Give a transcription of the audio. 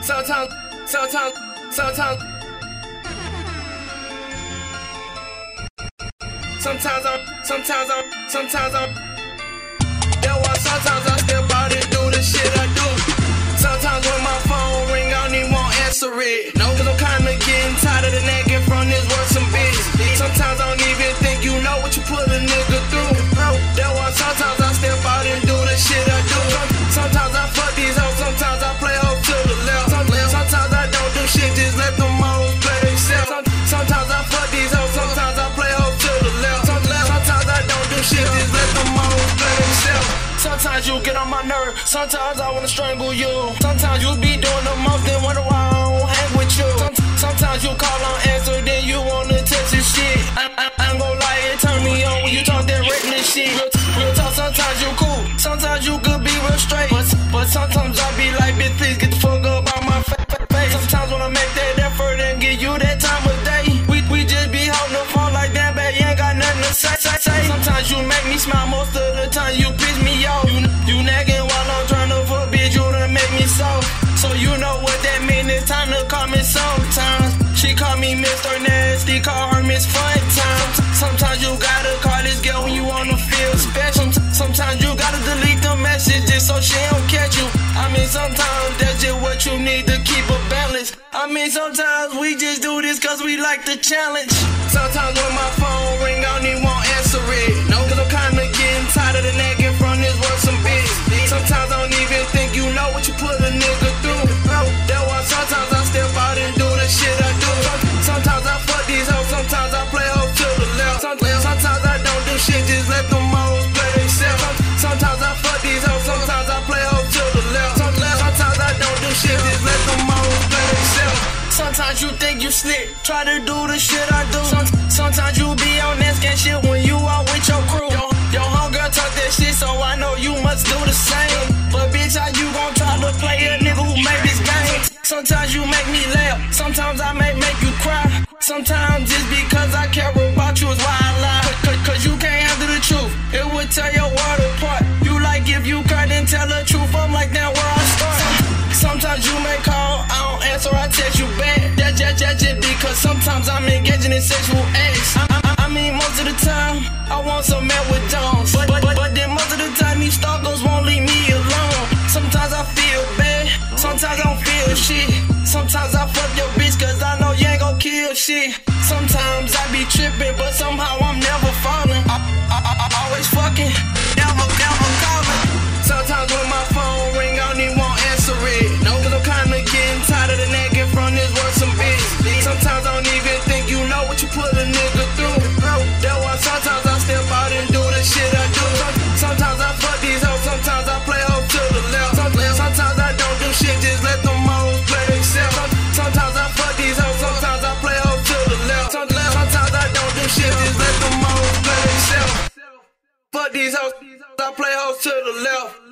Sometimes, sometimes, sometimes. Sometimes I'm. That's why sometimes I step out and do the shit I do. Sometimes when my phone ring, I don't even want to answer it. No, cause I'm kinda getting tired of the nagging from this work some bitch. Sometimes I don't even think you know what you put a nigga through. That's why sometimes I step out and do the shit I do. Sometimes I fuck these hoes, sometimes I play hoes to the left. Sometimes I don't do shit, just let them hoes play themselves. Sometimes I fuck these hoes, sometimes I play hoes to the left. Sometimes I don't do shit, just let them hoes play themselves. Sometimes you get on my nerve, sometimes I wanna strangle you. Sometimes you be doing the most, then wonder why I don't hang with you. Sometimes you call on answer, then you wanna text this shit. I ain't gon' lie, it turn me on when you talk that reckless shit. Real talk, sometimes you cool, sometimes you could be real straight. But sometimes I be like, bitch, please get the fuck up out my face. Sometimes when I make that effort and give you that time of day, we just be holding the phone like that, babe, you ain't got nothing to say. Sometimes you make me smile, most of the time you piss me off. You nagging while I'm trying to fuck, bitch, you done make me soft. So you know what that mean, it's time to call me sometimes. She call me Mr. Nasty, call her Miss Fun Time. Sometimes you gotta call this girl when you wanna feel special. Sometimes you gotta delete the messages so she don't catch you. I mean sometimes that's just what you need to keep a balance. I mean sometimes we just do this cause we like the challenge. Sometimes when my phone ring, I don't even want to answer it. No, cause I'm kinda getting tired of the nagging from this work some bitch. Sometimes I don't even think you know what you put a nigga through. That's why sometimes I step out and do the shit I do. Sometimes I fuck these hoes, sometimes I play hoes to the left. Sometimes I don't do shit, just let them hoes play themselves. Sometimes I fuck these hoes, sometimes I play hoes to the left. Sometimes I don't do shit, just let them hoes play themselves. Sometimes you think you slick, try to do the shit I do. Sometimes you be on that scan shit when you out with your crew. Your homegirl talk that shit, so I know you must do the same. But bitch, how you gon' try to play a nigga who made this game? Sometimes you make me laugh, sometimes I may make you cry. Sometimes just because I care about you is why I lie. Cause you can't handle the truth, it would tear your world apart. You like if you cry then tell the truth, I'm like damn where I start. Sometimes you may call, I don't answer, I text you back. Just because sometimes I'm engaging in sexual acts. I mean most of the time, I want some man with Jones. But then most of the time these stalkers won't leave me alone. Sometimes I feel bad, sometimes I don't feel shit. Sometimes I fuck your bitch cause I know you ain't gon' kill shit. Sometimes I be tripping, but somehow I'm never falling. I always fucking, never calling. Sometimes when my phone ring, I don't even want to answer it. No, cause I'm kinda getting tired of the nagging from this work some bitch. Sometimes I don't even think you know what you put a nigga through. That's why sometimes I step out and do the shit I do. Sometimes I fuck these hoes, sometimes I play hoes to the left. Sometimes I don't do shit, just let them hoes play themselves. Sometimes I fuck these hoes, sometimes I play hoes to the left. Sometimes I don't do shit, just let them hoes play themselves. Fuck these hoes, I play hoes to the left.